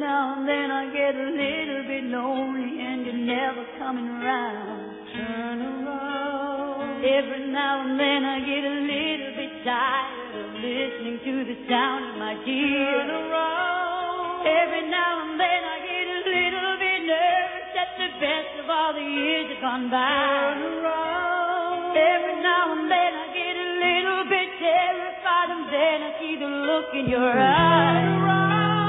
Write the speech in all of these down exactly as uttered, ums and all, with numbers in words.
now and then I get a little bit lonely and you're never coming around. Turn around. Every now and then I get a little bit tired of listening to the sound of my tears. Turn around. Every now and then I get a little bit nervous that the best of all the years have gone by. Turn around. Every now and then I get a little bit terrified and then I see the look in your eyes. Turn around.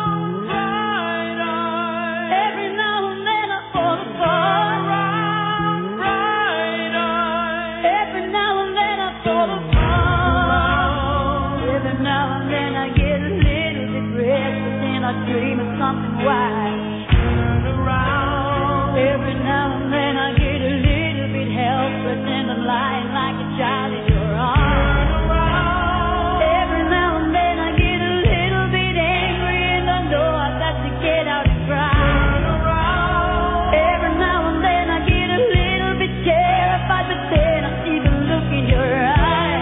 Dream of something wise. Turn around. Every now and then I get a little bit helpless and I'm lying like a child in your arms. Turn around. Every now and then I get a little bit angry and I know I've got to get out and cry. Turn around. Every now and then I get a little bit terrified, but then I see the look in your eyes.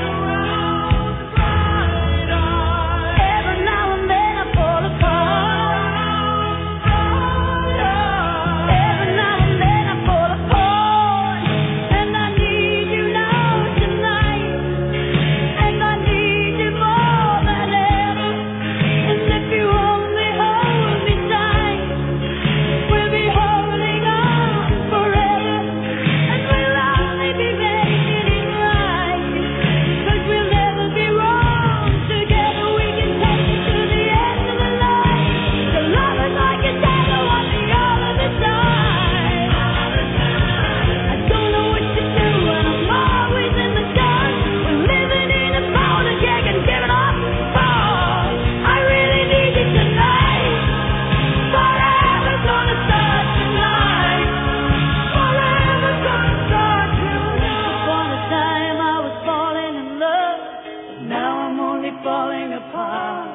Falling apart.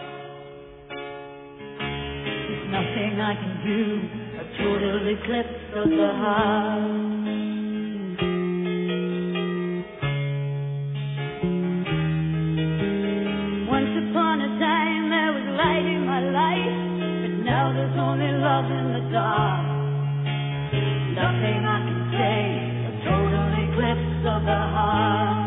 There's nothing I can do, a total eclipse of the heart. Once upon a time there was light in my life, but now there's only love in the dark. Nothing I can say, a total eclipse of the heart.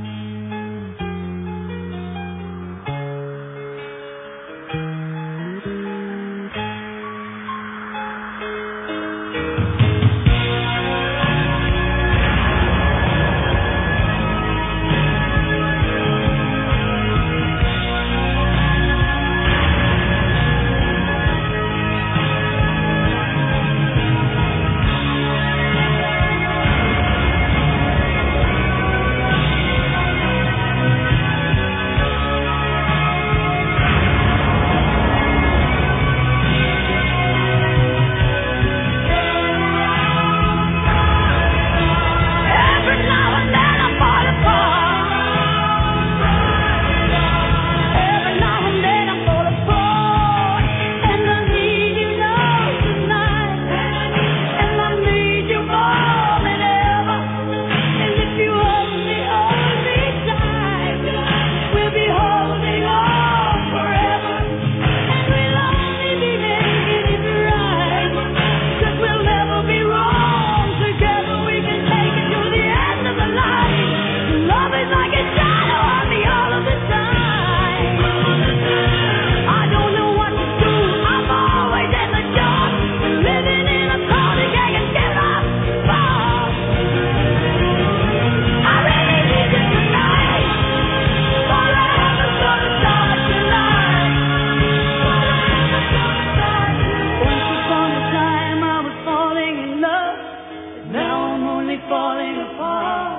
Falling apart.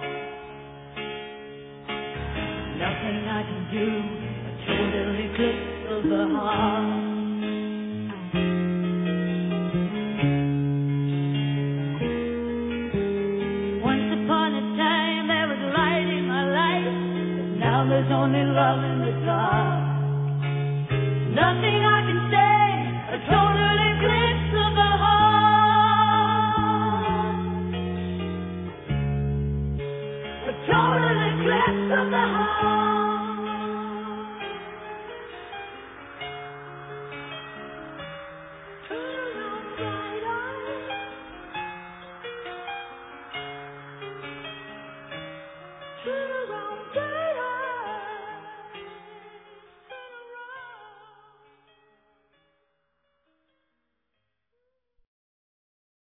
Nothing I can do, a total eclipse of the heart. Once upon a time there was light in my life, but now there's only love in the dark. Nothing I can say, a total eclipse of the heart. Total eclipse of the heart.